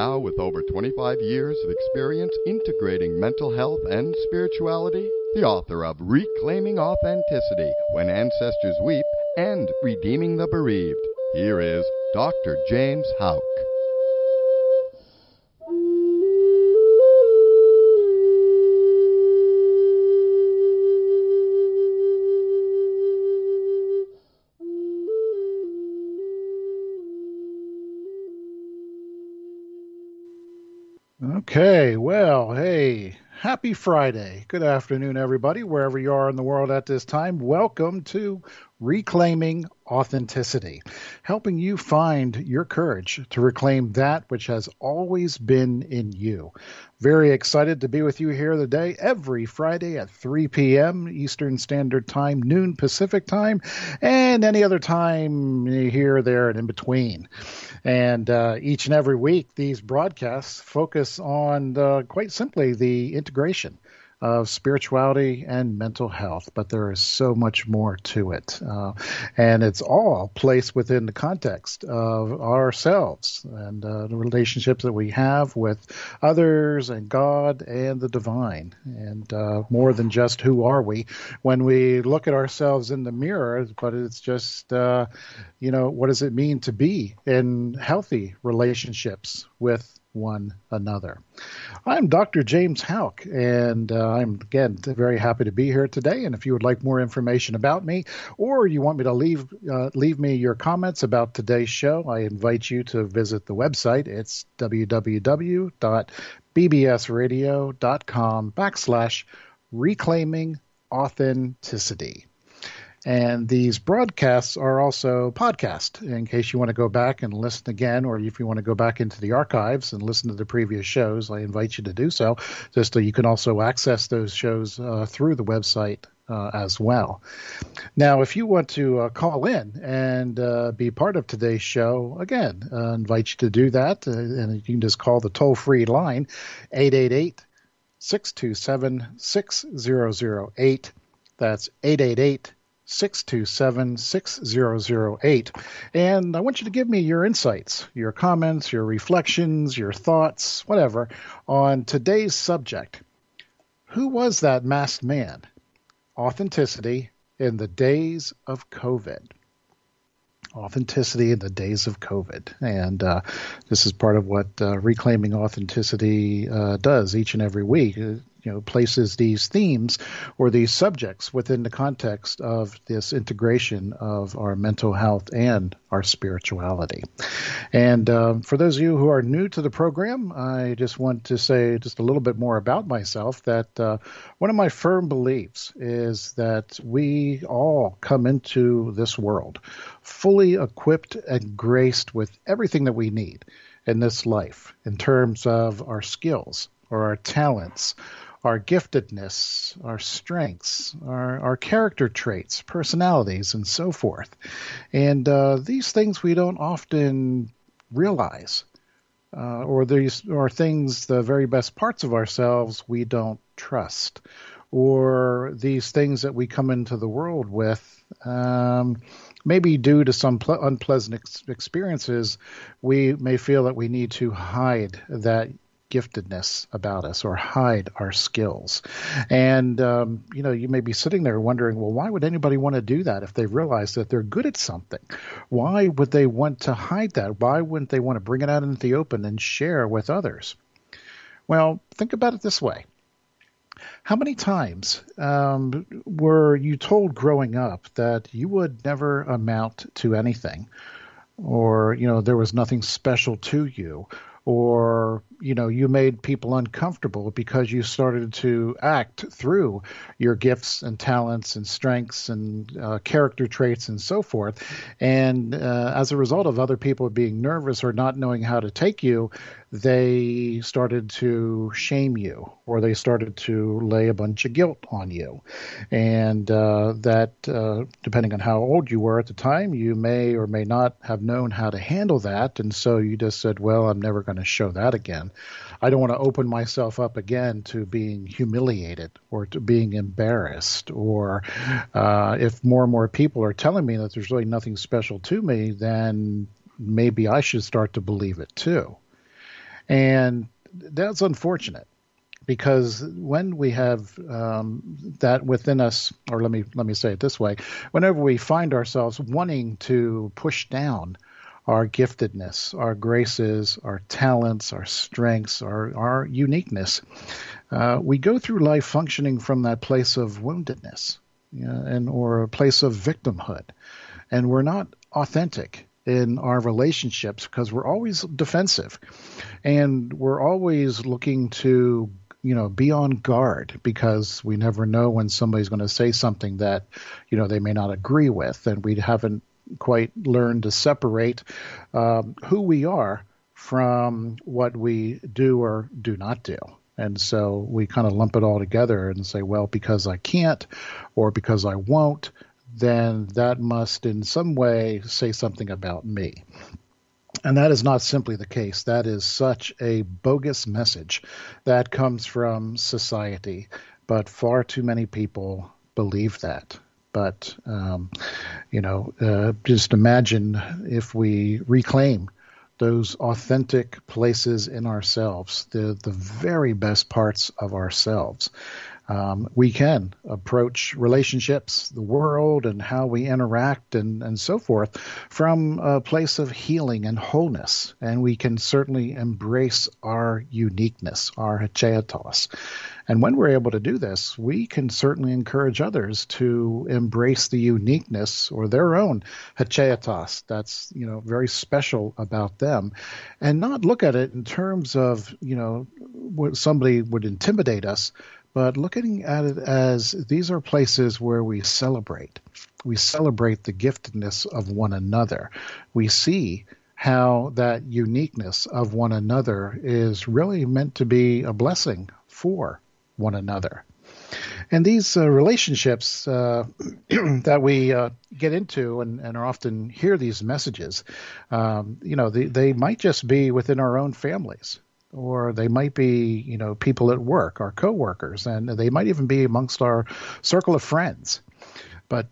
Now, with over 25 years of experience integrating mental health and spirituality, the author of Reclaiming Authenticity, When Ancestors Weep, and Redeeming the Bereaved, here is Dr. James Houck. Okay, well, hey, happy Friday. Good afternoon, everybody, wherever you are in the world at this time. Welcome to Reclaiming Authenticity, helping you find your courage to reclaim that which has always been in you. Very excited to be with you here today, every Friday at 3 p.m. Eastern Standard Time, noon Pacific Time, and any other time here, there, and in between. And each and every week, these broadcasts focus on, quite simply, the integration of spirituality and mental health, but there is so much more to it. And it's all placed within the context of ourselves and the relationships that we have with others and God and the divine. And more than just who are we when we look at ourselves in the mirror, but it's just, what does it mean to be in healthy relationships with one another. I'm Dr. James Houck, and I'm, again, very happy to be here today. And if you would like more information about me, or you want me to leave me your comments about today's show, I invite you to visit the website. It's www.bbsradio.com/reclaiming authenticity. And these broadcasts are also podcast in case you want to go back and listen again, or if you want to go back into the archives and listen to the previous shows, I invite you to do so. Just so you can also access those shows through the website as well. Now, if you want to call in and be part of today's show, again, I invite you to do that. And you can just call the toll-free line, 888-627-6008. That's 888-627-6008. And I want you to give me your insights, your comments, your reflections, your thoughts, whatever, on today's subject. Who was that masked man? Authenticity in the days of COVID. Authenticity in the days of COVID. And this is part of what Reclaiming Authenticity does each and every week. Places these themes or these subjects within the context of this integration of our mental health and our spirituality. And for those of you who are new to the program, I just want to say just a little bit more about myself, that one of my firm beliefs is that we all come into this world fully equipped and graced with everything that we need in this life in terms of our skills or our talents, our giftedness, our strengths, our character traits, personalities, and so forth. And these things we don't often realize, or these are things, the very best parts of ourselves we don't trust, or these things that we come into the world with, maybe due to some unpleasant experiences, we may feel that we need to hide that giftedness about us or hide our skills. And, you may be sitting there wondering, well, why would anybody want to do that if they realize that they're good at something? Why would they want to hide that? Why wouldn't they want to bring it out into the open and share with others? Well, think about it this way. How many times were you told growing up that you would never amount to anything, or, there was nothing special to you, or, you made people uncomfortable because you started to act through your gifts and talents and strengths and character traits and so forth. And as a result of other people being nervous or not knowing how to take you, they started to shame you, or they started to lay a bunch of guilt on you. And that, depending on how old you were at the time, you may or may not have known how to handle that. And so you just said, well, I'm never going to show that again. I don't want to open myself up again to being humiliated or to being embarrassed. Or if more and more people are telling me that there's really nothing special to me, then maybe I should start to believe it too. And that's unfortunate, because when we have that within us, or let me say it this way, whenever we find ourselves wanting to push down our giftedness, our graces, our talents, our strengths, our uniqueness, we go through life functioning from that place of woundedness, or a place of victimhood, and we're not authentic in our relationships because we're always defensive, and we're always looking to be on guard, because we never know when somebody's going to say something that they may not agree with, and we haven't quite learned to separate who we are from what we do or do not do. And so we kind of lump it all together and say, well, because I can't or because I won't, then that must in some way say something about me. And that is not simply the case. That is such a bogus message that comes from society, but far too many people believe that. But, just imagine if we reclaim those authentic places in ourselves, the very best parts of ourselves. We can approach relationships, the world, and how we interact and so forth from a place of healing and wholeness. And we can certainly embrace our uniqueness, our hacheatos. And when we're able to do this, we can certainly encourage others to embrace the uniqueness or their own hacheatos that's, very special about them, and not look at it in terms of, what somebody would intimidate us, but looking at it as these are places where we celebrate. We celebrate the giftedness of one another. We see how that uniqueness of one another is really meant to be a blessing for one another. And these relationships that we get into and often hear these messages, they might just be within our own families. Or they might be, people at work, our coworkers, and they might even be amongst our circle of friends. But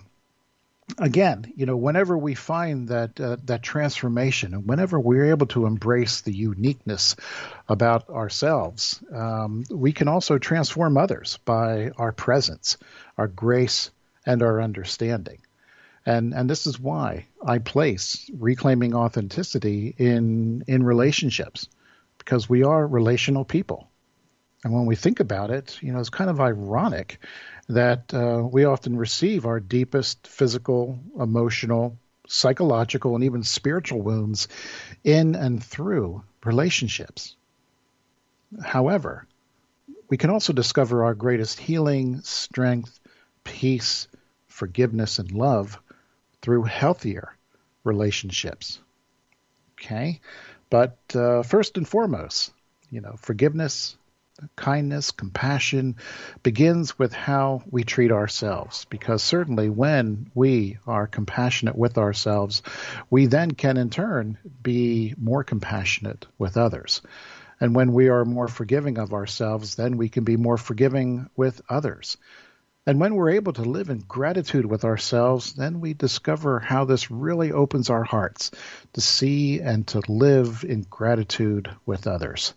again, whenever we find that transformation, and whenever we're able to embrace the uniqueness about ourselves, we can also transform others by our presence, our grace, and our understanding. And this is why I place reclaiming authenticity in relationships. Because we are relational people. And when we think about it, it's kind of ironic that we often receive our deepest physical, emotional, psychological, and even spiritual wounds in and through relationships. However, we can also discover our greatest healing, strength, peace, forgiveness, and love through healthier relationships. Okay? But first and foremost, forgiveness, kindness, compassion begins with how we treat ourselves. Because certainly when we are compassionate with ourselves, we then can in turn be more compassionate with others. And when we are more forgiving of ourselves, then we can be more forgiving with others. And when we're able to live in gratitude with ourselves, then we discover how this really opens our hearts to see and to live in gratitude with others.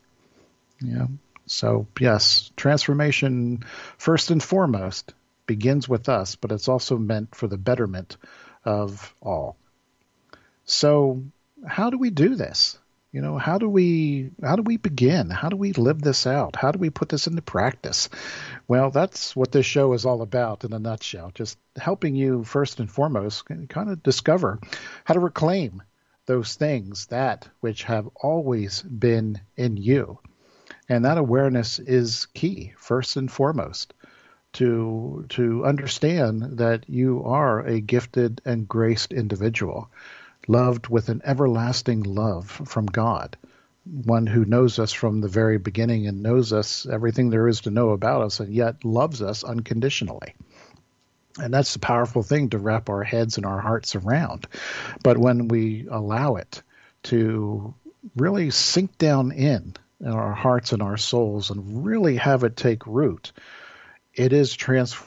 So yes, transformation first and foremost begins with us, but it's also meant for the betterment of all. So how do we do this? How do we begin? How do we live this out? How do we put this into practice? Well, that's what this show is all about in a nutshell, just helping you first and foremost kind of discover how to reclaim those things, that which have always been in you. And that awareness is key, first and foremost, to understand that you are a gifted and graced individual, loved with an everlasting love from God, one who knows us from the very beginning and knows us everything there is to know about us, and yet loves us unconditionally. And that's a powerful thing to wrap our heads and our hearts around. But when we allow it to really sink down in our hearts and our souls and really have it take root, it is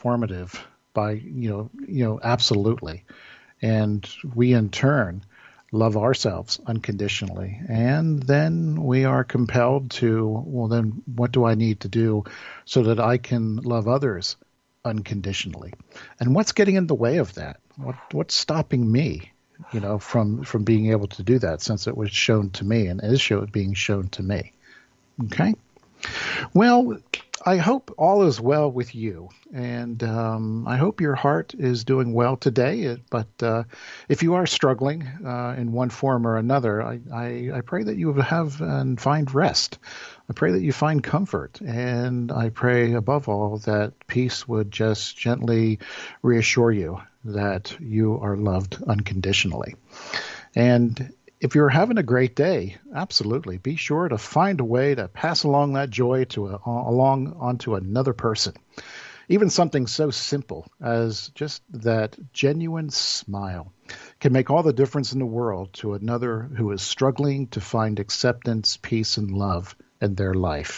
transformative by, absolutely. And we in turn love ourselves unconditionally. And then we are compelled to, well, then what do I need to do so that I can love others unconditionally? And what's getting in the way of that? What's stopping me, from being able to do that, since it was shown to me and is being shown to me? Okay. Well, I hope all is well with you, and I hope your heart is doing well today. But if you are struggling in one form or another, I pray that you have and find rest. I pray that you find comfort, and I pray above all that peace would just gently reassure you that you are loved unconditionally. And if you're having a great day, absolutely, be sure to find a way to pass along that joy onto another person. Even something so simple as just that genuine smile can make all the difference in the world to another who is struggling to find acceptance, peace, and love in their life.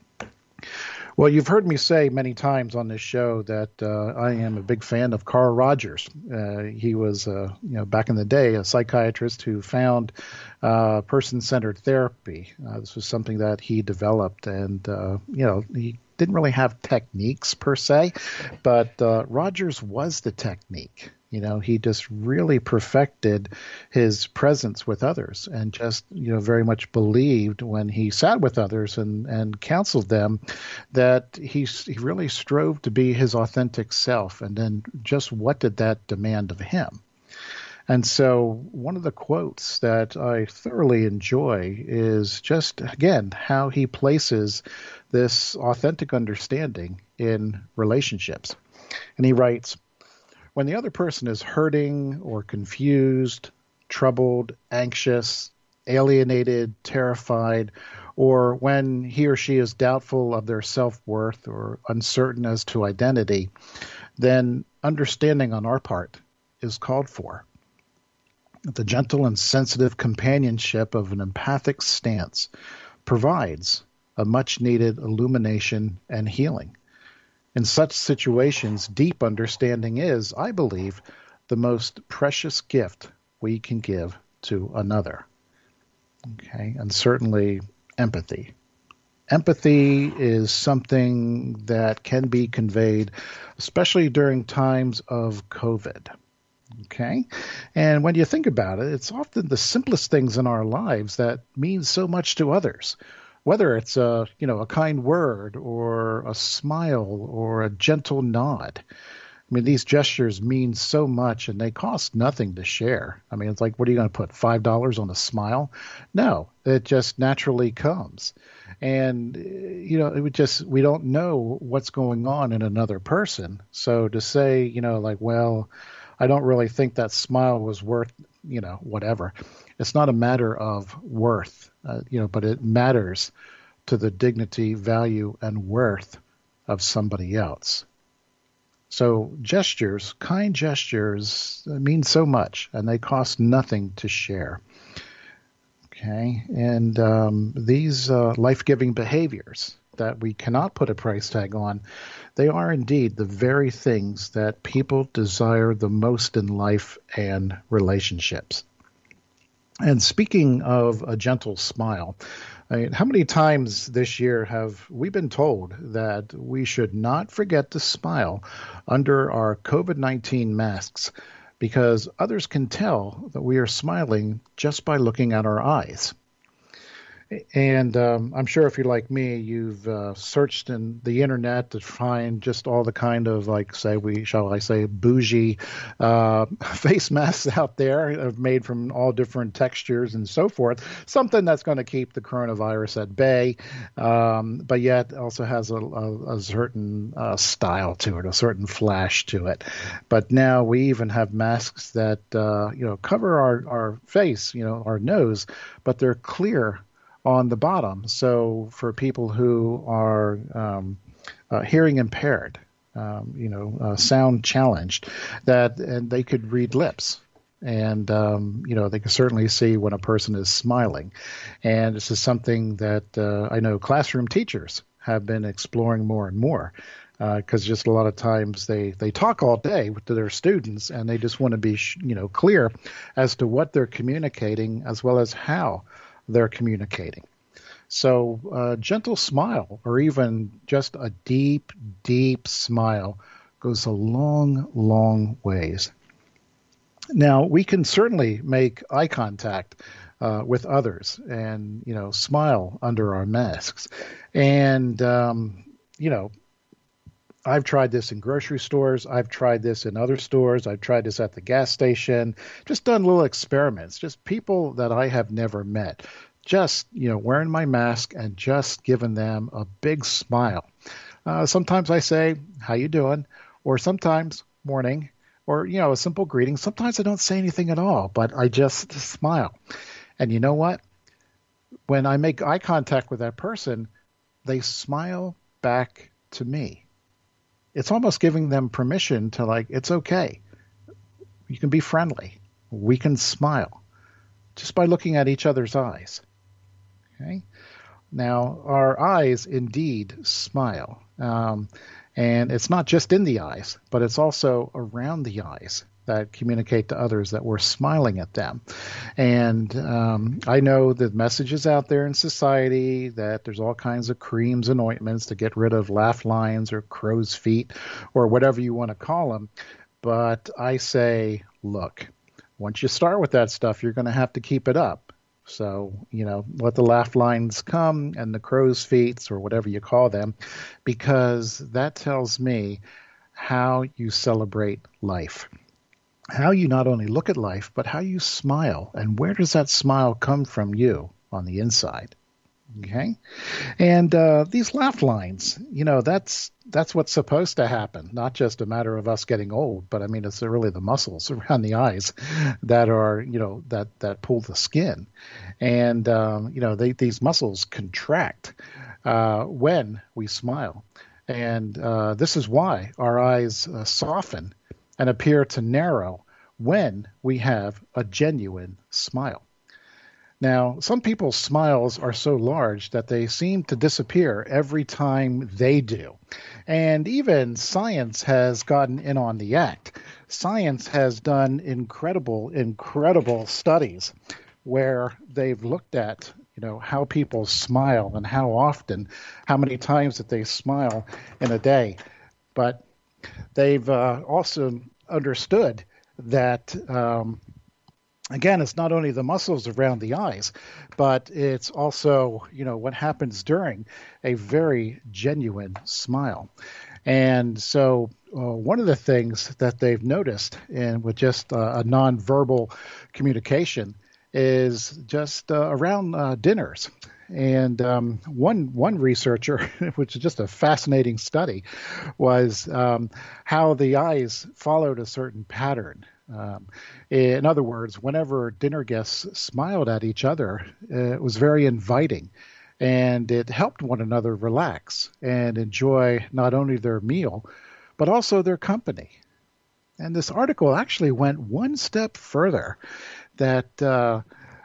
Well, you've heard me say many times on this show that I am a big fan of Carl Rogers. He was, back in the day, a psychiatrist who found person-centered therapy. This was something that he developed, and he didn't really have techniques per se, but Rogers was the technique. He just really perfected his presence with others, and just, very much believed when he sat with others and counseled them that he really strove to be his authentic self. And then just what did that demand of him? And so one of the quotes that I thoroughly enjoy is just, again, how he places this authentic understanding in relationships. And he writes, "When the other person is hurting or confused, troubled, anxious, alienated, terrified, or when he or she is doubtful of their self-worth or uncertain as to identity, then understanding on our part is called for. The gentle and sensitive companionship of an empathic stance provides a much-needed illumination and healing. In such situations, deep understanding is, I believe, the most precious gift we can give to another." Okay, and certainly empathy. Empathy is something that can be conveyed, especially during times of COVID. Okay, and when you think about it, it's often the simplest things in our lives that mean so much to others. Whether it's a kind word or a smile or a gentle nod. I mean, these gestures mean so much, and they cost nothing to share. I mean, it's like, what are you going to put, $5 on a smile? No, it just naturally comes. And, we don't know what's going on in another person. So to say, well, I don't really think that smile was worth, whatever. It's not a matter of worth, but it matters to the dignity, value, and worth of somebody else. So gestures, kind gestures, mean so much, and they cost nothing to share. Okay, and these life-giving behaviors that we cannot put a price tag on, they are indeed the very things that people desire the most in life and relationships. And speaking of a gentle smile, how many times this year have we been told that we should not forget to smile under our COVID-19 masks because others can tell that we are smiling just by looking at our eyes? And I'm sure if you're like me, you've searched in the internet to find just all the kind of, bougie face masks out there made from all different textures and so forth. Something that's going to keep the coronavirus at bay, but yet also has a certain style to it, a certain flash to it. But now we even have masks that cover our face, our nose, but they're clear on the bottom. So for people who are hearing impaired, sound challenged, and they could read lips. And, they can certainly see when a person is smiling. And this is something that I know classroom teachers have been exploring more and more. because just a lot of times they talk all day to their students, and they just want to be clear as to what they're communicating as well as how they're communicating. So a gentle smile, or even just a deep, deep smile, goes a long, long ways. Now, we can certainly make eye contact with others and, smile under our masks. And, I've tried this in grocery stores. I've tried this in other stores. I've tried this at the gas station, just done little experiments, just people that I have never met, just, wearing my mask and just giving them a big smile. Sometimes I say, how you doing? Or sometimes morning, or, a simple greeting. Sometimes I don't say anything at all, but I just smile. And you know what? When I make eye contact with that person, they smile back to me. It's almost giving them permission to, it's okay. You can be friendly. We can smile just by looking at each other's eyes. Okay? Now, our eyes indeed smile. And it's not just in the eyes, but it's also around the eyes that communicate to others that we're smiling at them. And I know the messages out there in society that there's all kinds of creams and ointments to get rid of laugh lines or crow's feet or whatever you want to call them. But I say, look, once you start with that stuff, you're going to have to keep it up. So, let the laugh lines come and the crow's feet or whatever you call them, because that tells me how you celebrate life. How you not only look at life, but how you smile, and where does that smile come from you on the inside? Okay, and these laugh lines, that's what's supposed to happen. Not just a matter of us getting old, but I mean it's really the muscles around the eyes that are, that pull the skin, and these muscles contract when we smile, and this is why our eyes soften and appear to narrow when we have a genuine smile. Now, some people's smiles are so large that they seem to disappear every time they do. And even science has gotten in on the act. Science has done incredible, incredible studies where they've looked at, how people smile and how often, how many times that they smile in a day. But they've also understood that, again, it's not only the muscles around the eyes, but it's also, what happens during a very genuine smile. And so one of the things that they've noticed with just a nonverbal communication is just around dinners. And one researcher, which is just a fascinating study, was how the eyes followed a certain pattern. In other words, whenever dinner guests smiled at each other, it was very inviting, and it helped one another relax and enjoy not only their meal, but also their company. And this article actually went one step further, that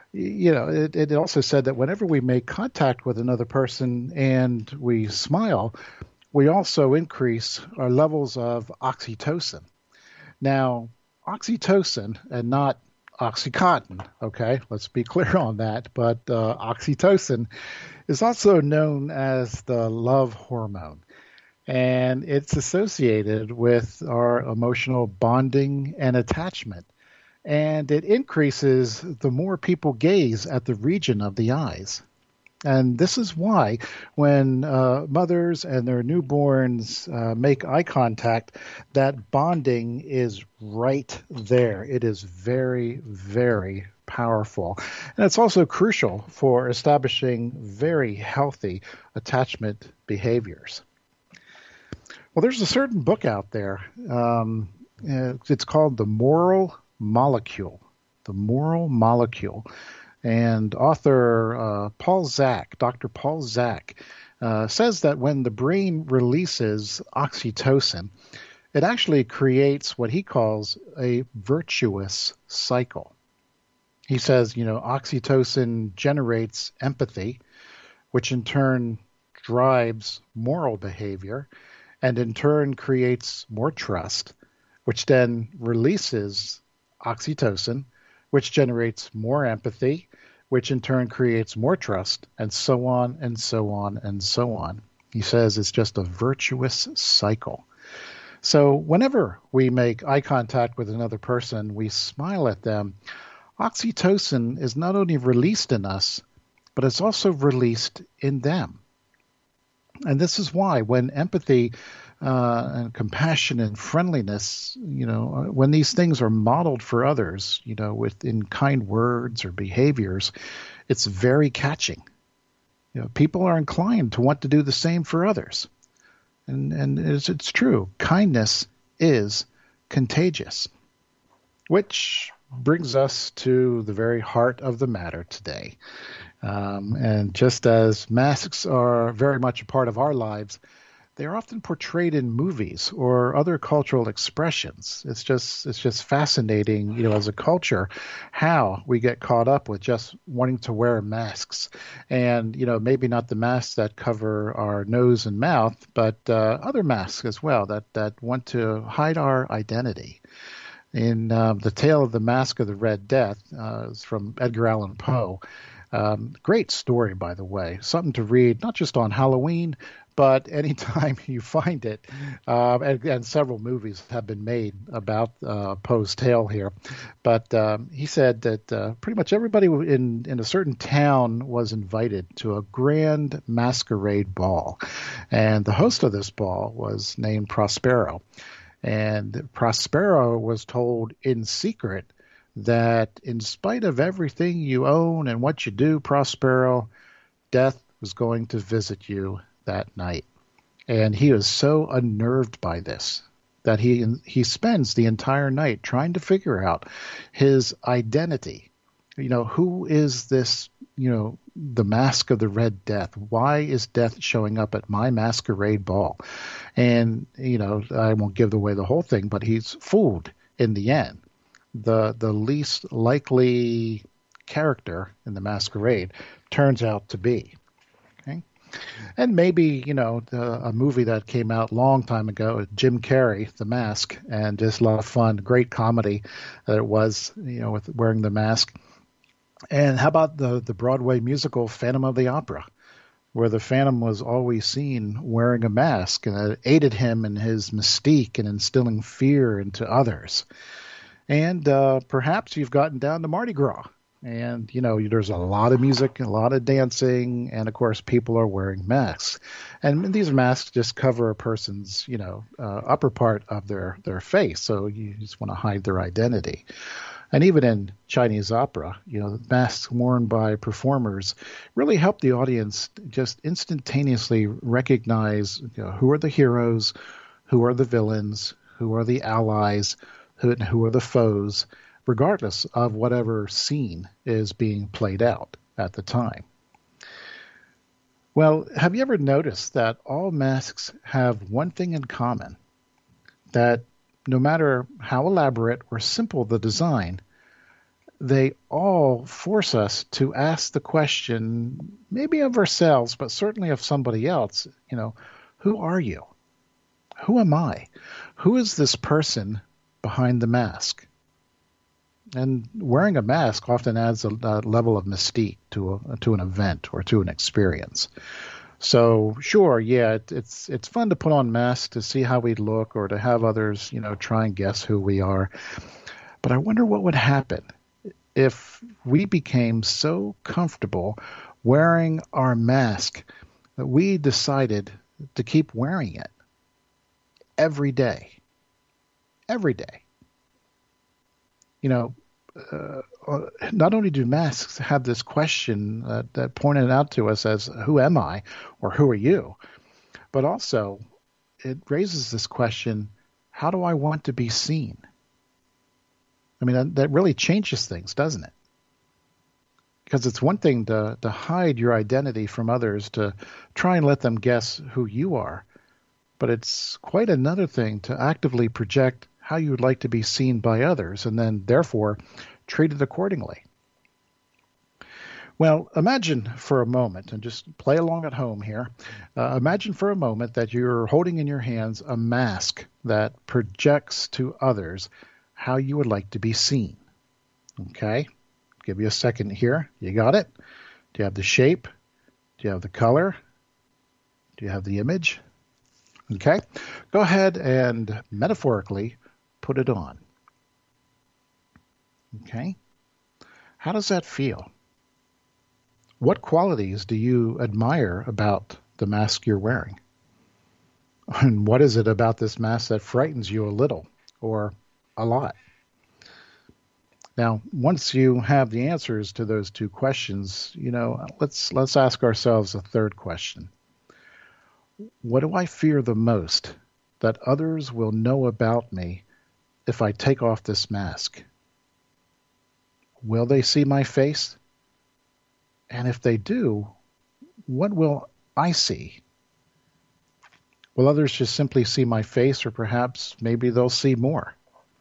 it also said that whenever we make contact with another person and we smile, we also increase our levels of oxytocin. Now, oxytocin and not Oxycontin, okay? Let's be clear on that. But oxytocin is also known as the love hormone, and it's associated with our emotional bonding and attachment. And it increases the more people gaze at the region of the eyes. And this is why when mothers and their newborns make eye contact, that bonding is right there. It is very, very powerful. And it's also crucial for establishing very healthy attachment behaviors. Well, there's a certain book out there. It's called The Moral Molecule. The Moral Molecule. And author Paul Zak, Dr. Paul Zak, says that when the brain releases oxytocin, it actually creates what he calls a virtuous cycle. He says, oxytocin generates empathy, which in turn drives moral behavior. and in turn creates more trust, which then releases oxytocin, which generates more empathy, which in turn creates more trust, and so on and so on and so on. He says it's just a virtuous cycle. So whenever we make eye contact with another person, we smile at them, oxytocin is not only released in us, but it's also released in them. And this is why when empathy and compassion and friendliness, when these things are modeled for others, within kind words or behaviors, it's very catching. People are inclined to want to do the same for others. And it's true. Kindness is contagious, which brings us to the very heart of the matter today. And just as masks are very much a part of our lives, they are often portrayed in movies or other cultural expressions. It's just fascinating, as a culture, how we get caught up with just wanting to wear masks, and maybe not the masks that cover our nose and mouth, but other masks as well that want to hide our identity. In The Tale of the Mask of the Red Death, is from Edgar Allan Poe. Great story, by the way. Something to read, not just on Halloween, but anytime you find it. And several movies have been made about Poe's tale here. But he said that pretty much everybody in a certain town was invited to a grand masquerade ball. And the host of this ball was named Prospero. And Prospero was told in secret that in spite of everything you own and what you do, Prospero, death was going to visit you that night. And he was so unnerved by this that he spends the entire night trying to figure out his identity. Who is this, the Mask of the Red Death? Why is death showing up at my masquerade ball? And, I won't give away the whole thing, but he's fooled in the end. The least likely character in the masquerade turns out to be. Okay? And maybe, a movie that came out a long time ago, Jim Carrey, The Mask, and just a lot of fun, great comedy that it was, with wearing the mask. And how about the Broadway musical Phantom of the Opera, where the Phantom was always seen wearing a mask, and it aided him in his mystique and instilling fear into others. And perhaps you've gotten down to Mardi Gras, and there's a lot of music, a lot of dancing, and of course people are wearing masks. And these masks just cover a person's upper part of their face, so you just want to hide their identity. And even in Chinese opera, the masks worn by performers really help the audience just instantaneously recognize who are the heroes, who are the villains, who are the allies, who are the foes, regardless of whatever scene is being played out at the time. Well, have you ever noticed that all masks have one thing in common? That no matter how elaborate or simple the design, they all force us to ask the question, maybe of ourselves, but certainly of somebody else, who are you? Who am I? Who is this person behind the mask? And wearing a mask often adds a level of mystique to an event or to an experience. So sure, yeah, it's fun to put on masks to see how we look or to have others, try and guess who we are. But I wonder what would happen if we became so comfortable wearing our mask that we decided to keep wearing it every day. Every day. Not only do masks have this question that pointed out to us as who am I or who are you, but also it raises this question, how do I want to be seen? I mean, that really changes things, doesn't it? Because it's one thing to hide your identity from others, to try and let them guess who you are, but it's quite another thing to actively project how you would like to be seen by others and then therefore treated accordingly. Well, imagine for a moment, and just play along at home here. Imagine for a moment that you're holding in your hands a mask that projects to others how you would like to be seen. Okay? Give you a second here. You got it? Do you have the shape? Do you have the color? Do you have the image? Okay? Go ahead and metaphorically put it on. Okay? How does that feel? What qualities do you admire about the mask you're wearing? And what is it about this mask that frightens you a little or a lot? Now, once you have the answers to those two questions, let's ask ourselves a third question. What do I fear the most that others will know about me if I take off this mask? Will they see my face? And if they do, what will I see? Will others just simply see my face, or perhaps maybe they'll see more?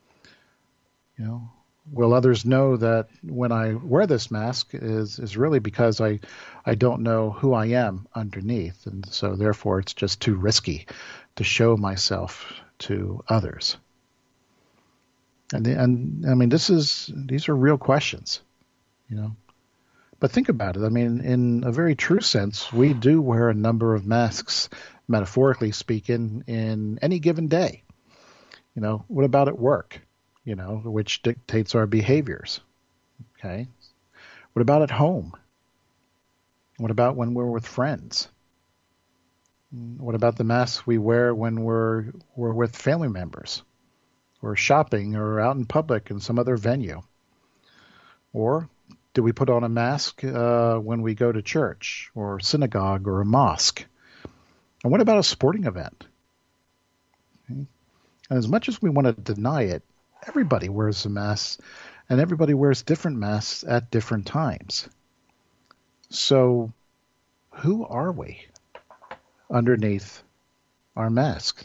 Will others know that when I wear this mask is really because I don't know who I am underneath, and so therefore it's just too risky to show myself to others. And I mean, these are real questions, But think about it. I mean, in a very true sense, we do wear a number of masks, metaphorically speaking, in any given day. What about at work? Which dictates our behaviors. Okay. What about at home? What about when we're with friends? What about the masks we wear when we're with family members, or shopping, or out in public in some other venue? Or do we put on a mask when we go to church or synagogue or a mosque? And what about a sporting event? Okay. And as much as we want to deny it, everybody wears a mask, and everybody wears different masks at different times. So who are we underneath our mask?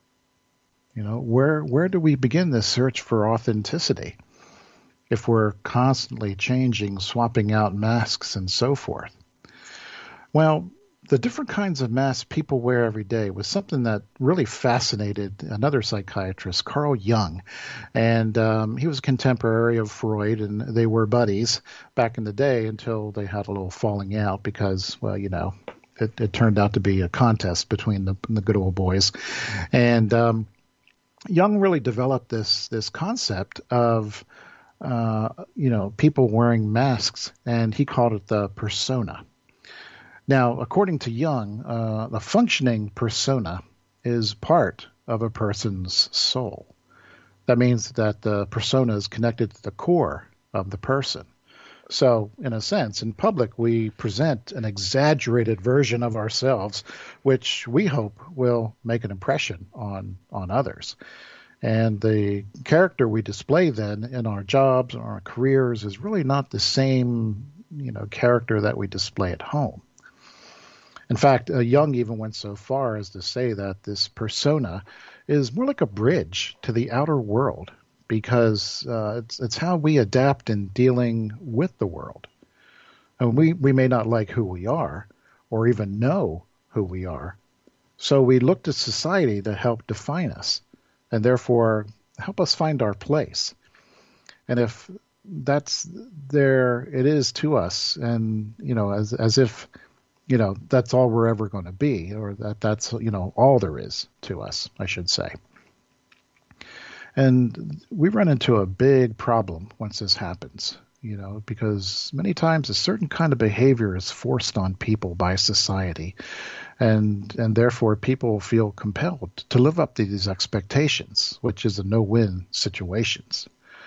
Where do we begin this search for authenticity if we're constantly changing, swapping out masks and so forth? Well, the different kinds of masks people wear every day was something that really fascinated another psychiatrist, Carl Jung. And he was a contemporary of Freud, and they were buddies back in the day until they had a little falling out because, well, it turned out to be a contest between the good old boys. And Jung really developed this concept of, people wearing masks, and he called it the persona. Now, according to Jung, a functioning persona is part of a person's soul. That means that the persona is connected to the core of the person. So, in a sense, in public, we present an exaggerated version of ourselves, which we hope will make an impression on others. And the character we display then in our jobs or our careers is really not the same, character that we display at home. In fact, Jung even went so far as to say that this persona is more like a bridge to the outer world, because it's how we adapt in dealing with the world. And we may not like who we are or even know who we are. So we look to society to help define us and therefore help us find our place. And if that's there, it is to us, and as if that's all we're ever going to be, or that's all there is to us, I should say. And we run into a big problem once this happens, because many times a certain kind of behavior is forced on people by society, and therefore people feel compelled to live up to these expectations, which is a no-win situations,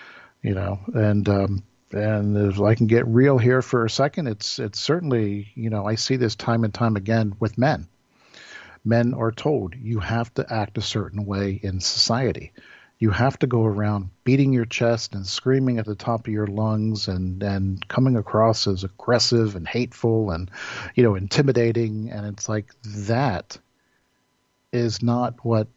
And if I can get real here for a second, it's certainly, I see this time and time again with men. Men are told you have to act a certain way in society. You have to go around beating your chest and screaming at the top of your lungs and coming across as aggressive and hateful and, intimidating. And it's like, that is not what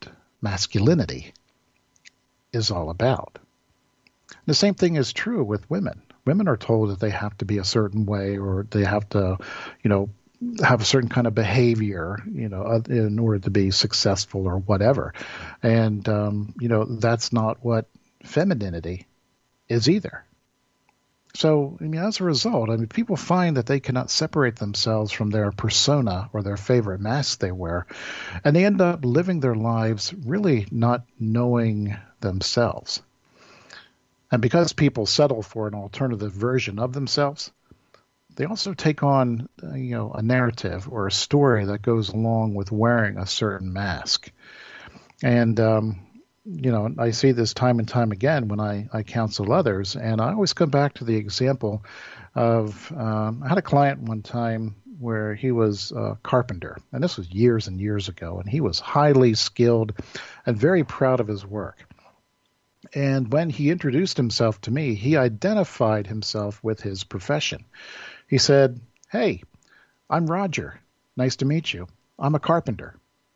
masculinity is all about. The same thing is true with women. women are told that they have to be a certain way, or they have to, have a certain kind of behavior, in order to be successful or whatever. And, that's not what femininity is either. So, as a result, people find that they cannot separate themselves from their persona or their favorite mask they wear, and they end up living their lives really not knowing themselves. And because people settle for an alternative version of themselves, they also take on, a narrative or a story that goes along with wearing a certain mask. And, I see this time and time again when I counsel others, and I always come back to the example of, I had a client one time where he was a carpenter, and this was years and years ago, and he was highly skilled and very proud of his work. And when he introduced himself to me, he identified himself with his profession. He said, "Hey, I'm Roger. Nice to meet you. I'm a carpenter."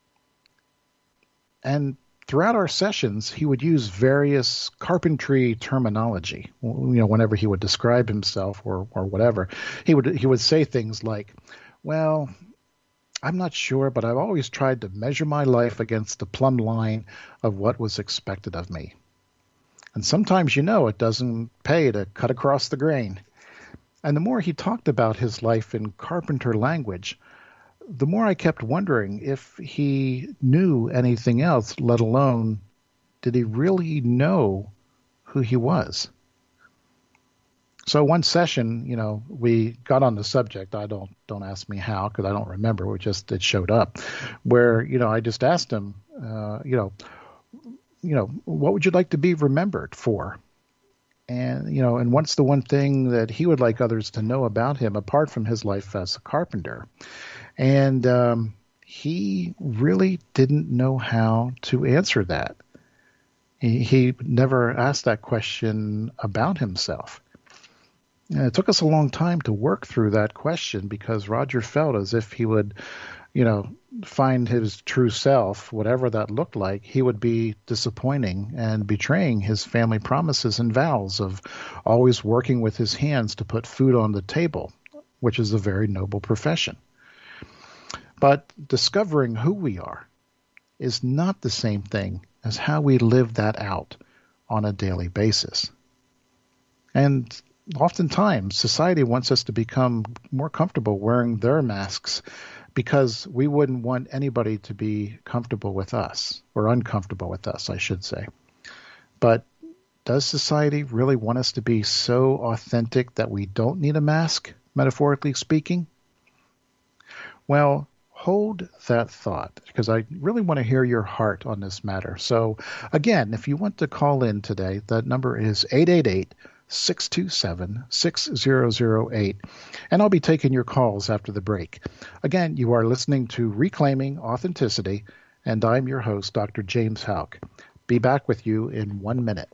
And throughout our sessions, he would use various carpentry terminology. Whenever he would describe himself or whatever, he would say things like, "Well, I'm not sure, but I've always tried to measure my life against the plumb line of what was expected of me. And sometimes, it doesn't pay to cut across the grain." And the more he talked about his life in carpenter language, the more I kept wondering if he knew anything else, let alone did he really know who he was. So one session, we got on the subject. Don't ask me how, because I don't remember. It showed up, where I just asked him, what would you like to be remembered for? And, and what's the one thing that he would like others to know about him apart from his life as a carpenter? And he really didn't know how to answer that. He never asked that question about himself. And it took us a long time to work through that question, because Roger felt as if he would, find his true self, whatever that looked like, he would be disappointing and betraying his family promises and vows of always working with his hands to put food on the table, which is a very noble profession. But discovering who we are is not the same thing as how we live that out on a daily basis. And oftentimes, society wants us to become more comfortable wearing their masks because we wouldn't want anybody to be comfortable with us, or uncomfortable with us, I should say. But does society really want us to be so authentic that we don't need a mask, metaphorically speaking? Well, hold that thought, because I really want to hear your heart on this matter. So again, if you want to call in today, that number is 888-627-6008, and I'll be taking your calls after the break. Again, you are listening to Reclaiming Authenticity, and I'm your host, Dr. James Houck. Be back with you in 1 minute.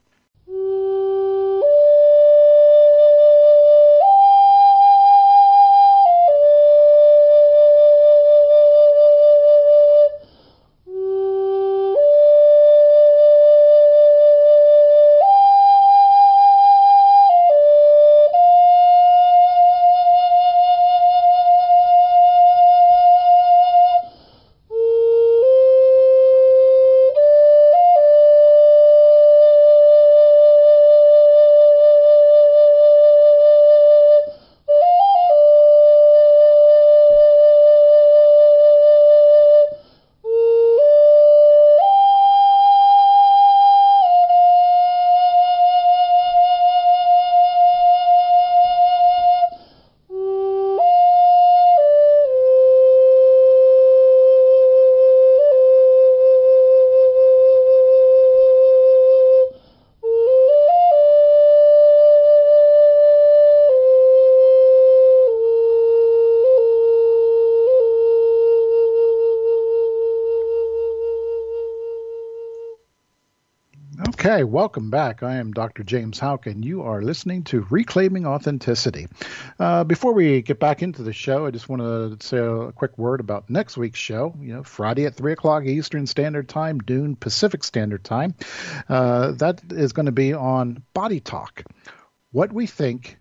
Okay, welcome back. I am Dr. James Houck, and you are listening to Reclaiming Authenticity. Before we get back into the show, I just want to say a quick word about next week's show. Friday at 3 o'clock Eastern Standard Time, noon Pacific Standard Time. That is going to be on Body Talk, what we think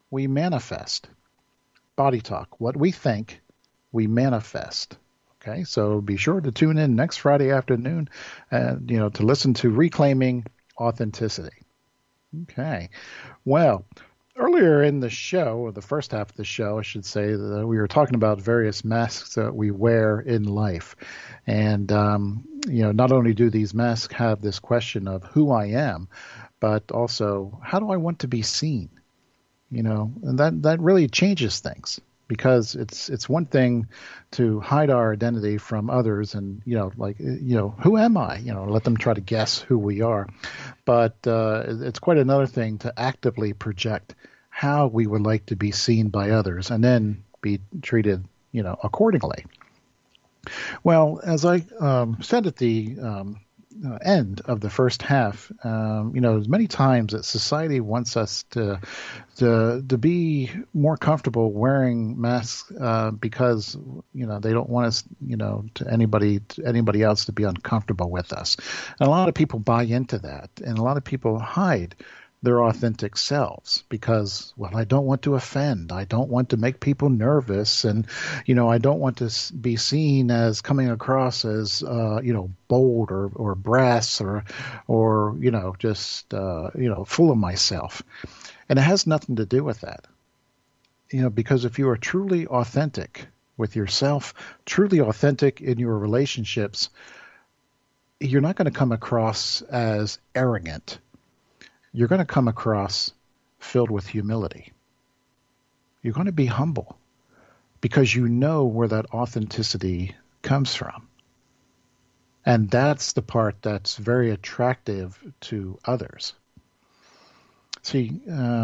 we manifest. Body talk. What we think, we manifest. Okay, so be sure to tune in next Friday afternoon, to listen to Reclaiming Authenticity. Okay, well, earlier in the show, or the first half of the show, I should say, that we were talking about various masks that we wear in life. And, not only do these masks have this question of who I am, but also how do I want to be seen? And that really changes things, because it's one thing to hide our identity from others and, who am I? Let them try to guess who we are. But it's quite another thing to actively project how we would like to be seen by others and then be treated, accordingly. Well, as I said at the end of the first half, as many times that society wants us to be more comfortable wearing masks because they don't want us to anybody else to be uncomfortable with us, and a lot of people buy into that, and a lot of people hide their authentic selves because, well, I don't want to offend. I don't want to make people nervous. And, I don't want to be seen as coming across as, bold or brass or just, full of myself. And it has nothing to do with that. Because if you are truly authentic with yourself, truly authentic in your relationships, you're not going to come across as arrogant. You're going to come across filled with humility. You're going to be humble because you know where that authenticity comes from. And that's the part that's very attractive to others. See,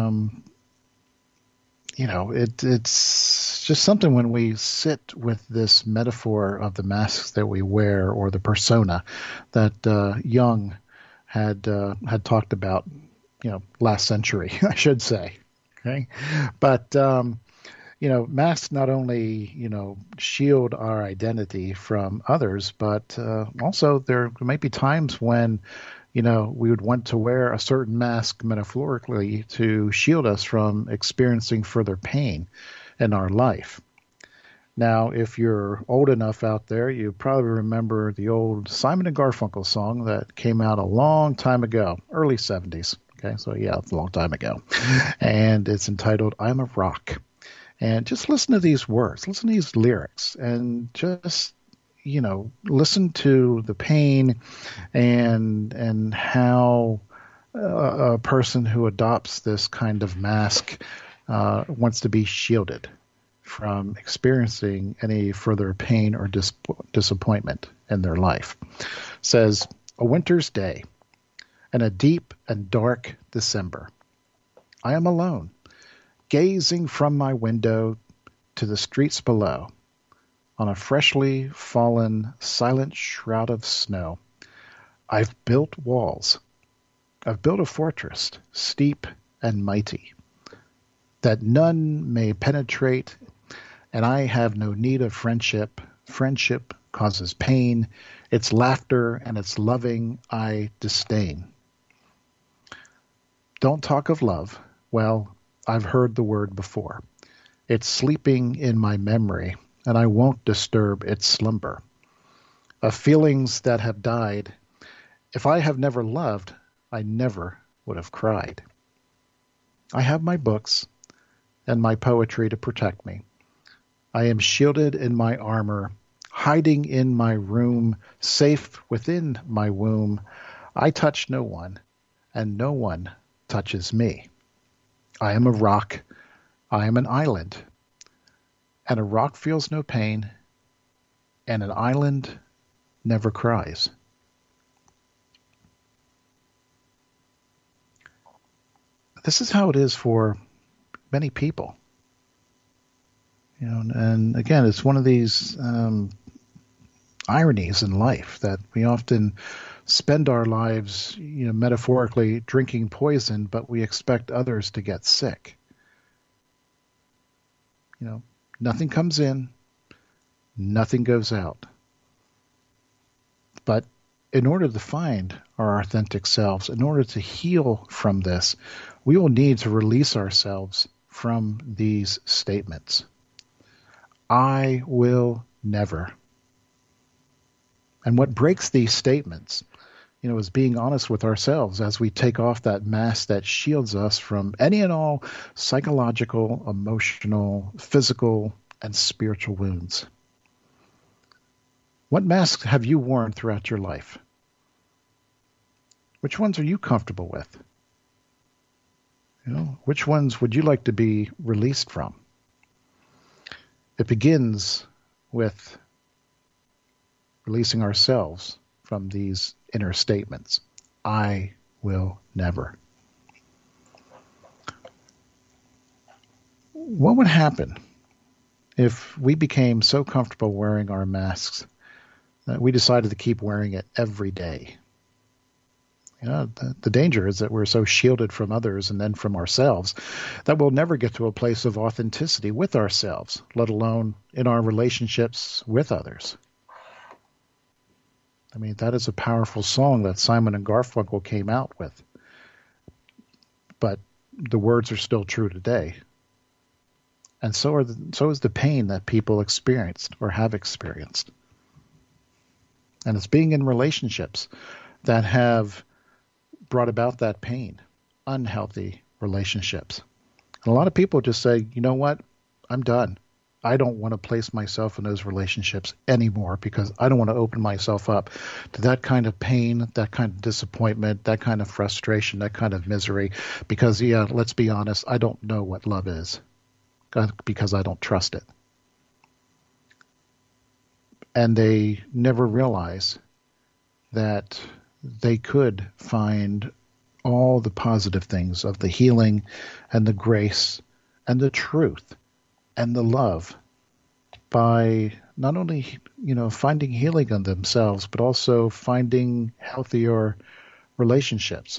it's just something when we sit with this metaphor of the masks that we wear, or the persona that Jung had talked about, last century, I should say. Okay. But, masks not only, shield our identity from others, but also there might be times when, we would want to wear a certain mask metaphorically to shield us from experiencing further pain in our life. Now, if you're old enough out there, you probably remember the old Simon and Garfunkel song that came out a long time ago, early 70s. Okay, so yeah, it's a long time ago. And it's entitled, I'm a Rock. And just listen to these words, listen to these lyrics, and just, listen to the pain and how a person who adopts this kind of mask wants to be shielded from experiencing any further pain or disappointment in their life. It says, a winter's day and a deep and dark December. I am alone, gazing from my window to the streets below, on a freshly fallen, silent shroud of snow. I've built walls. I've built a fortress, steep and mighty, that none may penetrate, and I have no need of friendship. Friendship causes pain. Its laughter and its loving I disdain. Don't talk of love. Well, I've heard the word before. It's sleeping in my memory, and I won't disturb its slumber. Of feelings that have died, if I have never loved, I never would have cried. I have my books and my poetry to protect me. I am shielded in my armor, hiding in my room, safe within my womb. I touch no one, and no one touches me. I am a rock. I am an island. And a rock feels no pain, and an island never cries. This is how it is for many people. And again, it's one of these ironies in life that we often spend our lives, metaphorically drinking poison, but we expect others to get sick. Nothing comes in, nothing goes out. But in order to find our authentic selves, in order to heal from this, we will need to release ourselves from these statements. I will never. And what breaks these statements, is being honest with ourselves as we take off that mask that shields us from any and all psychological, emotional, physical, and spiritual wounds. What masks have you worn throughout your life? Which ones are you comfortable with? Which ones would you like to be released from? It begins with releasing ourselves from these inner statements. I will never. What would happen if we became so comfortable wearing our masks that we decided to keep wearing it every day? The danger is that we're so shielded from others and then from ourselves that we'll never get to a place of authenticity with ourselves, let alone in our relationships with others. That is a powerful song that Simon and Garfunkel came out with. But the words are still true today. And so is the pain that people experienced or have experienced. And it's being in relationships that have brought about that pain, unhealthy relationships. And a lot of people just say, you know what, I'm done. I don't want to place myself in those relationships anymore because I don't want to open myself up to that kind of pain, that kind of disappointment, that kind of frustration, that kind of misery. Because, let's be honest, I don't know what love is because I don't trust it. And they never realize that they could find all the positive things of the healing and the grace and the truth and the love by not only, finding healing in themselves, but also finding healthier relationships.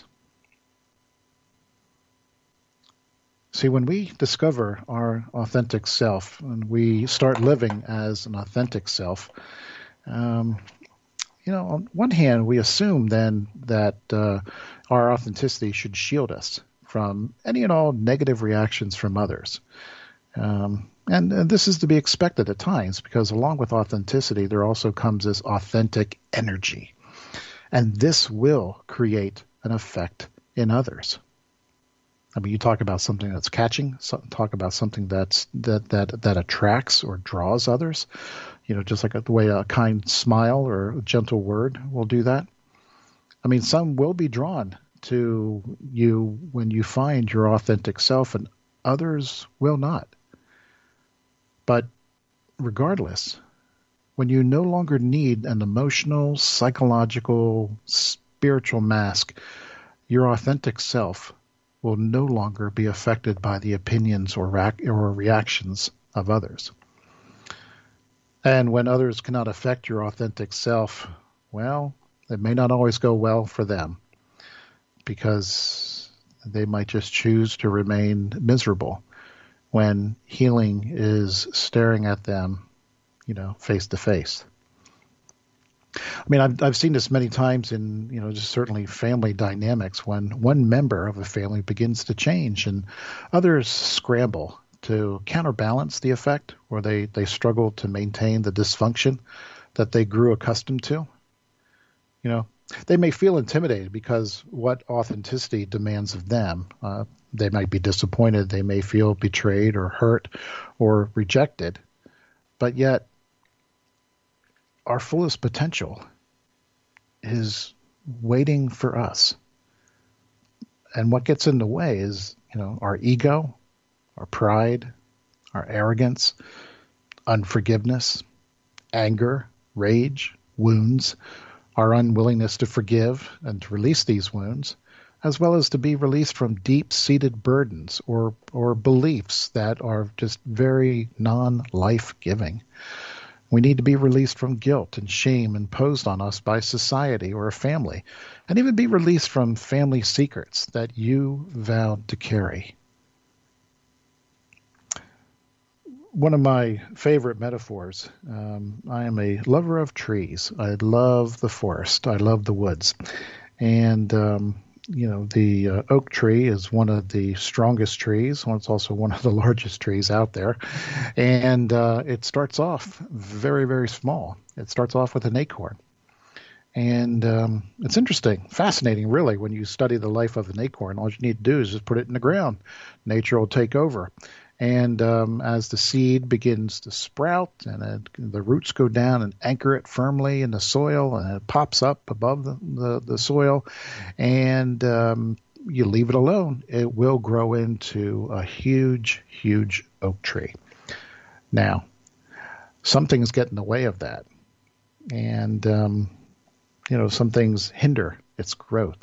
See, when we discover our authentic self and we start living as an authentic self, on one hand, we assume then that our authenticity should shield us from any and all negative reactions from others. And this is to be expected at times because along with authenticity, there also comes this authentic energy. And this will create an effect in others. You talk about something that's catching, talk about something that attracts or draws others, just like the way a kind smile or a gentle word will do that. Some will be drawn to you when you find your authentic self and others will not. But regardless, when you no longer need an emotional, psychological, spiritual mask, your authentic self will no longer be affected by the opinions or reactions of others. And when others cannot affect your authentic self, well, it may not always go well for them because they might just choose to remain miserable when healing is staring at them, face to face. I've seen this many times in, just certainly family dynamics when one member of a family begins to change and others scramble to counterbalance the effect or they struggle to maintain the dysfunction that they grew accustomed to. They may feel intimidated because what authenticity demands of them. They might be disappointed. They may feel betrayed or hurt or rejected. But yet, our fullest potential is waiting for us. And what gets in the way is, our ego, our pride, our arrogance, unforgiveness, anger, rage, wounds, our unwillingness to forgive and to release these wounds, as well as to be released from deep-seated burdens or beliefs that are just very non-life-giving. We need to be released from guilt and shame imposed on us by society or a family, and even be released from family secrets that you vowed to carry. One of my favorite metaphors, I am a lover of trees. I love the forest. I love the woods. And the oak tree is one of the strongest trees. Well, it's also one of the largest trees out there. And it starts off very, very small. It starts off with an acorn. And it's interesting, fascinating, really, when you study the life of an acorn. All you need to do is just put it in the ground. Nature will take over. And as the seed begins to sprout and the roots go down and anchor it firmly in the soil, and it pops up above the soil, and you leave it alone, it will grow into a huge, huge oak tree. Now, something's getting in the way of that. And, some things hinder its growth.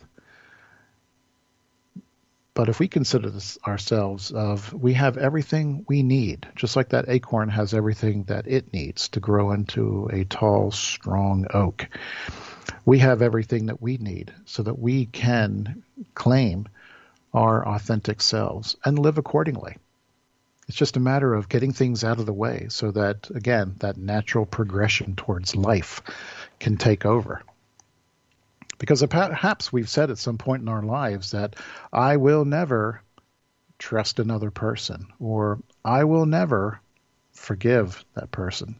But if we consider this ourselves we have everything we need, just like that acorn has everything that it needs to grow into a tall, strong oak. We have everything that we need so that we can claim our authentic selves and live accordingly. It's just a matter of getting things out of the way so that, again, that natural progression towards life can take over. Because perhaps we've said at some point in our lives that I will never trust another person, or I will never forgive that person.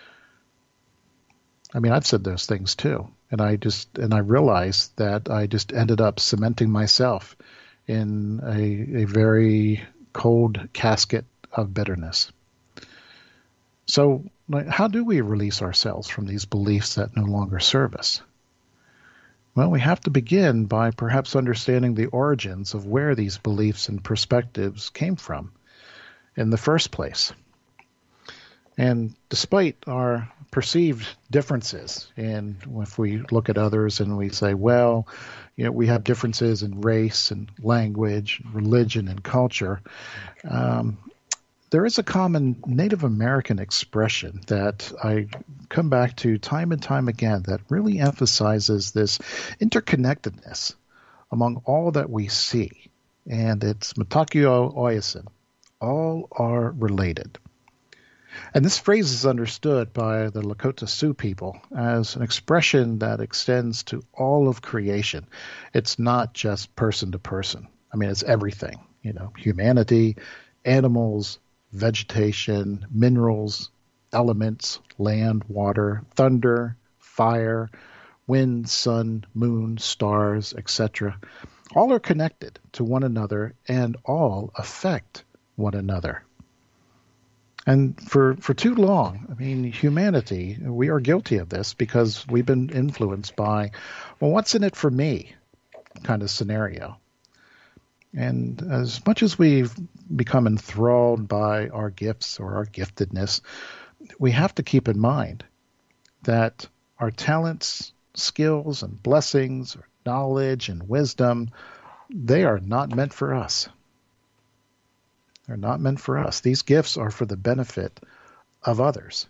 I mean, I've said those things too. And I realized that I just ended up cementing myself in a very cold casket of bitterness. So how do we release ourselves from these beliefs that no longer serve us? Well, we have to begin by perhaps understanding the origins of where these beliefs and perspectives came from in the first place. And despite our perceived differences, and if we look at others and we say, well, we have differences in race and language, religion and culture, there is a common Native American expression that I come back to time and time again that really emphasizes this interconnectedness among all that we see. And it's Matakio Oyasin. All are related. And this phrase is understood by the Lakota Sioux people as an expression that extends to all of creation. It's not just person to person. I mean, it's everything, humanity, animals, vegetation, minerals, elements, land, water, thunder, fire, wind, sun, moon, stars, etc. All are connected to one another and all affect one another. And for too long, I mean, humanity, we are guilty of this because we've been influenced by, well, what's in it for me kind of scenario. And as much as we've become enthralled by our gifts or our giftedness, we have to keep in mind that our talents, skills, and blessings, or knowledge and wisdom, they are not meant for us. They're not meant for us. These gifts are for the benefit of others.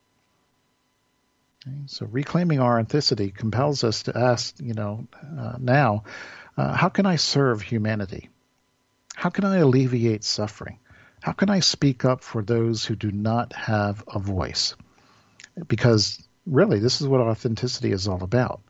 Okay? So reclaiming our authenticity compels us to ask, now, how can I serve humanity? How can I alleviate suffering? How can I speak up for those who do not have a voice? Because really, this is what authenticity is all about.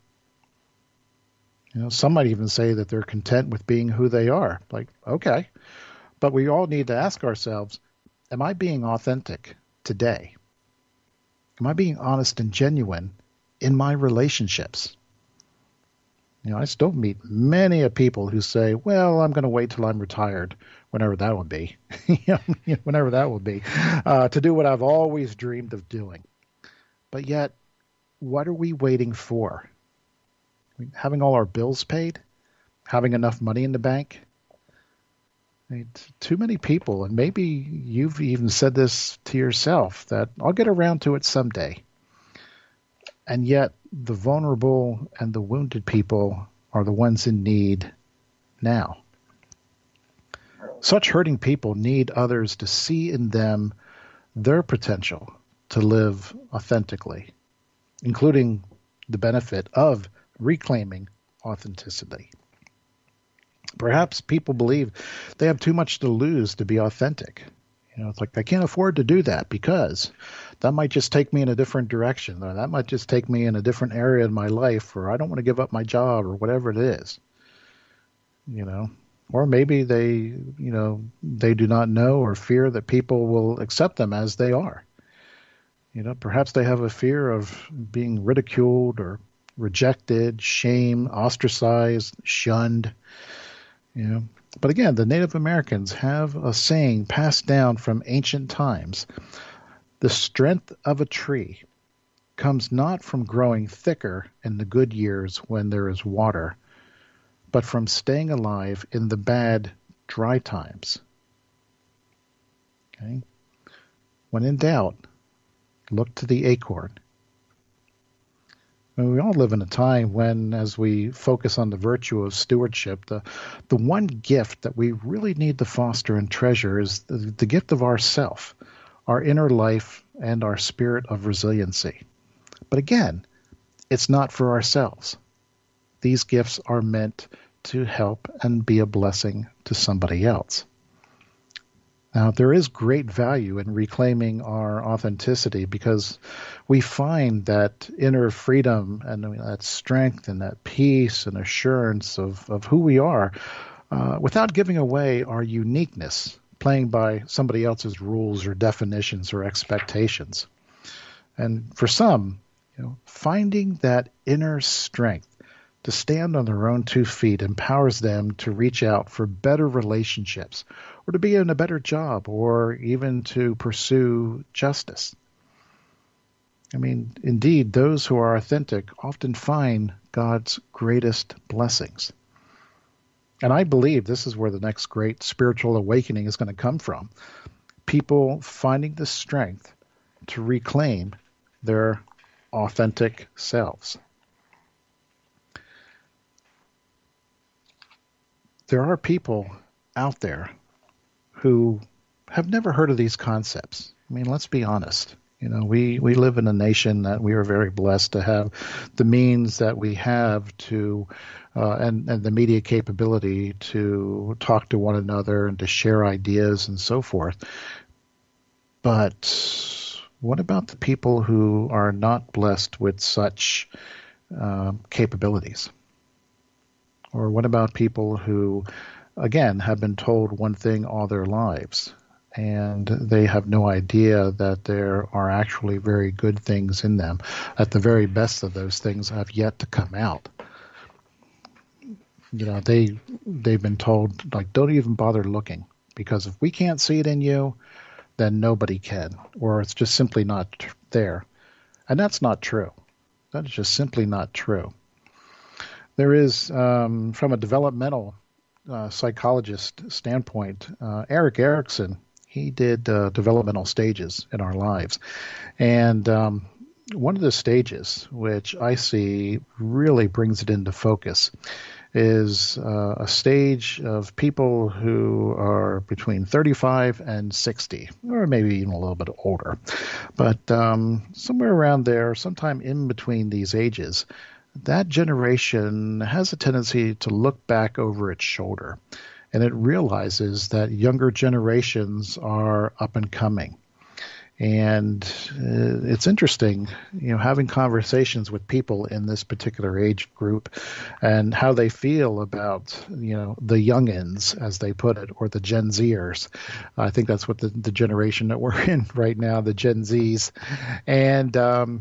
Some might even say that they're content with being who they are. Like, okay. But we all need to ask ourselves, am I being authentic today? Am I being honest and genuine in my relationships? I still meet many people who say, well, I'm going to wait till I'm retired, whenever that would be, to do what I've always dreamed of doing. But yet, what are we waiting for? Having all our bills paid? Having enough money in the bank? Too many people, and maybe you've even said this to yourself, that I'll get around to it someday. And yet, the vulnerable and the wounded people are the ones in need now. Such hurting people need others to see in them their potential to live authentically, including the benefit of reclaiming authenticity. Perhaps people believe they have too much to lose to be authentic. It's like, I can't afford to do that because that might just take me in a different direction, or that might just take me in a different area in my life, or I don't want to give up my job, or whatever it is. Or maybe they do not know or fear that people will accept them as they are. Perhaps they have a fear of being ridiculed or rejected, shamed, ostracized, shunned. But again, the Native Americans have a saying passed down from ancient times. The strength of a tree comes not from growing thicker in the good years when there is water, but from staying alive in the bad, dry times. Okay? When in doubt, look to the acorn. And we all live in a time when, as we focus on the virtue of stewardship, the one gift that we really need to foster and treasure is the gift of ourself, our inner life, and our spirit of resiliency. But again, it's not for ourselves. These gifts are meant to help and be a blessing to somebody else. Now, there is great value in reclaiming our authenticity because we find that inner freedom and that strength and that peace and assurance of who we are without giving away our uniqueness, playing by somebody else's rules or definitions or expectations. And for some, finding that inner strength to stand on their own 2 feet empowers them to reach out for better relationships or to be in a better job or even to pursue justice. Indeed, those who are authentic often find God's greatest blessings. And I believe this is where the next great spiritual awakening is going to come from. People finding the strength to reclaim their authentic selves. There are people out there who have never heard of these concepts. Let's be honest. We live in a nation that we are very blessed to have the means that we have to, and the media capability to talk to one another and to share ideas and so forth. But what about the people who are not blessed with such capabilities? Or what about people who, again, have been told one thing all their lives, and they have no idea that there are actually very good things in them, that the very best of those things have yet to come out? They've been told, don't even bother looking, because if we can't see it in you, then nobody can, or it's just simply not there. And that's not true. That is just simply not true. There is, from a developmental psychologist standpoint, Erik Erikson, he did developmental stages in our lives. And one of the stages, which I see really brings it into focus, is a stage of people who are between 35 and 60, or maybe even a little bit older. But somewhere around there, sometime in between these ages, that generation has a tendency to look back over its shoulder, and it realizes that younger generations are up and coming. And it's interesting, having conversations with people in this particular age group and how they feel about, the youngins, as they put it, or the Gen Zers. I think that's what the generation that we're in right now, the Gen Zs. And,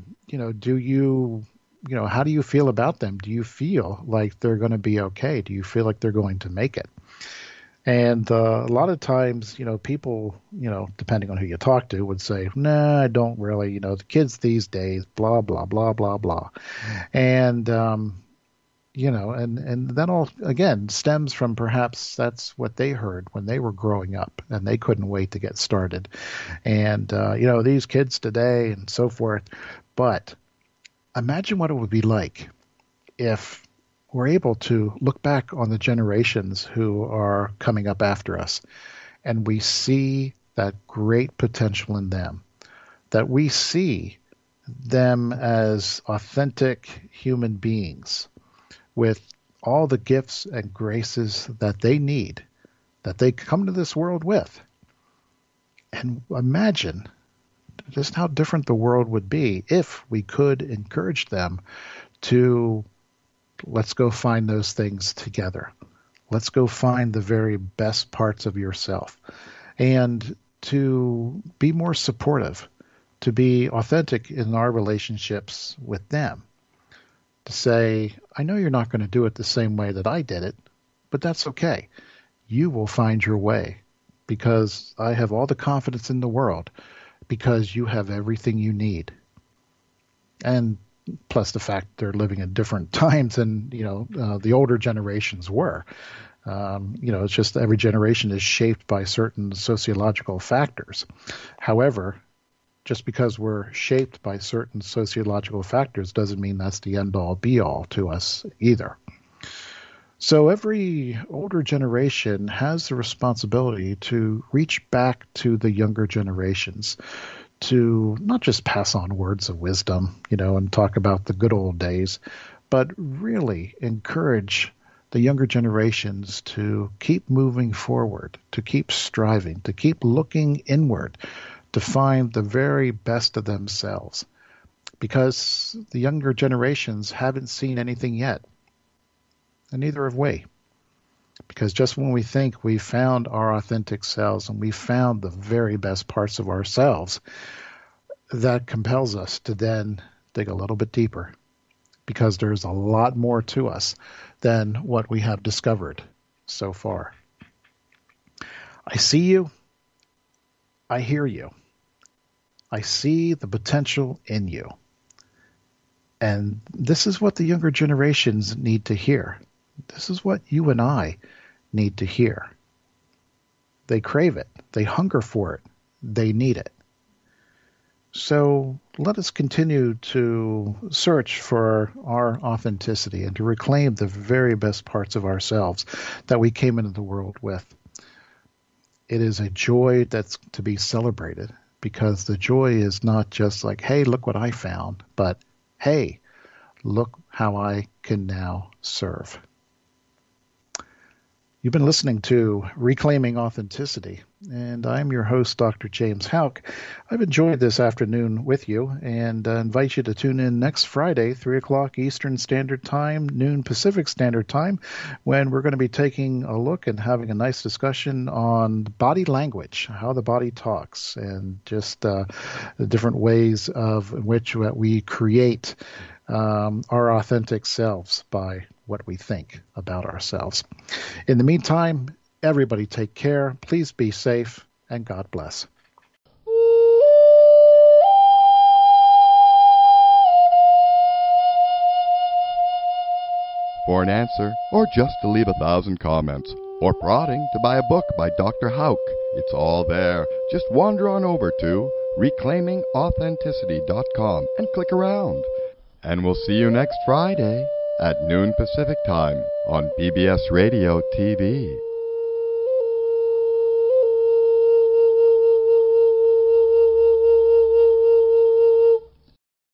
how do you feel about them? Do you feel like they're going to be okay? Do you feel like they're going to make it? And a lot of times, people, depending on who you talk to, would say, nah, I don't really, the kids these days, blah, blah, blah, blah, blah. And, and that all, again, stems from perhaps that's what they heard when they were growing up and they couldn't wait to get started. And, these kids today and so forth. But imagine what it would be like if we're able to look back on the generations who are coming up after us, and we see that great potential in them, that we see them as authentic human beings with all the gifts and graces that they need, that they come to this world with. And imagine just how different the world would be if we could encourage them to let's go find those things together. Let's go find the very best parts of yourself. And to be more supportive, to be authentic in our relationships with them. To say, I know you're not going to do it the same way that I did it, but that's okay. You will find your way because I have all the confidence in the world because you have everything you need. And plus the fact they're living in different times than, the older generations were. It's just every generation is shaped by certain sociological factors. However, just because we're shaped by certain sociological factors doesn't mean that's the end-all, be-all to us either. So every older generation has the responsibility to reach back to the younger generations, to not just pass on words of wisdom, and talk about the good old days, but really encourage the younger generations to keep moving forward, to keep striving, to keep looking inward, to find the very best of themselves. Because the younger generations haven't seen anything yet, and neither have we. Because just when we think we found our authentic selves and we found the very best parts of ourselves, that compels us to then dig a little bit deeper. Because there's a lot more to us than what we have discovered so far. I see you. I hear you. I see the potential in you. And this is what the younger generations need to hear. This is what you and I need to hear. They crave it. They hunger for it. They need it. So let us continue to search for our authenticity and to reclaim the very best parts of ourselves that we came into the world with. It is a joy that's to be celebrated because the joy is not just like, hey, look what I found, but hey, look how I can now serve. You've been listening to Reclaiming Authenticity, and I'm your host, Dr. James Houck. I've enjoyed this afternoon with you and invite you to tune in next Friday, 3 o'clock Eastern Standard Time, noon Pacific Standard Time, when we're going to be taking a look and having a nice discussion on body language, how the body talks, and just the different ways of in which we create our authentic selves by what we think about ourselves. In the meantime, everybody take care. Please be safe, and God bless. For an answer, or just to leave 1,000 comments, or prodding to buy a book by Dr. Houck, it's all there. Just wander on over to reclaimingauthenticity.com and click around. And we'll see you next Friday at noon Pacific Time on PBS Radio TV.